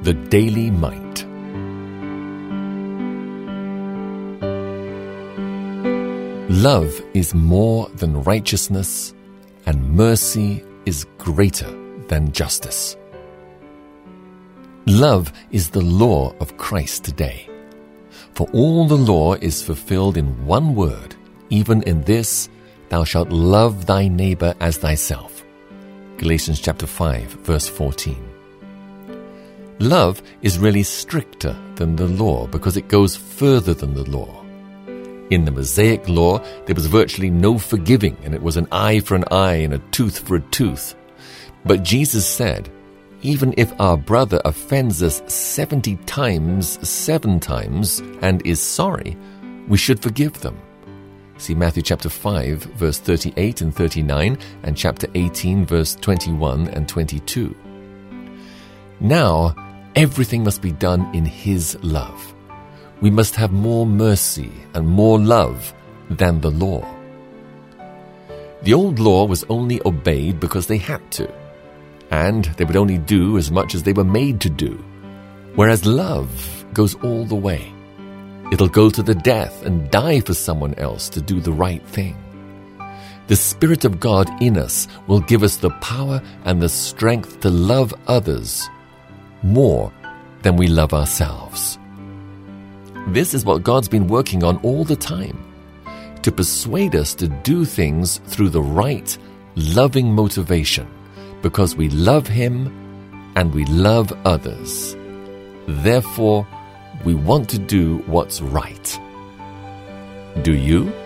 The Daily Mite. Love is more than righteousness, and mercy is greater than justice. Love is the law of Christ today. For all the law is fulfilled in one word, even in this, thou shalt love thy neighbor as thyself. Galatians chapter 5, verse 14. Love is really stricter than the law because it goes further than the law. In the Mosaic law, there was virtually no forgiving, and it was an eye for an eye and a tooth for a tooth. But Jesus said, even if our brother offends us 70 times, 7 times, and is sorry, we should forgive them. See Matthew chapter 5, verse 38 and 39, and chapter 18, verse 21 and 22. Now, everything must be done in His love. We must have more mercy and more love than the law. The old law was only obeyed because they had to, and they would only do as much as they were made to do, whereas love goes all the way. It'll go to the death and die for someone else to do the right thing. The Spirit of God in us will give us the power and the strength to love others more than we love ourselves. This is what God's been working on all the time, to persuade us to do things through the right, loving motivation, because we love Him and we love others. Therefore, we want to do what's right. Do you?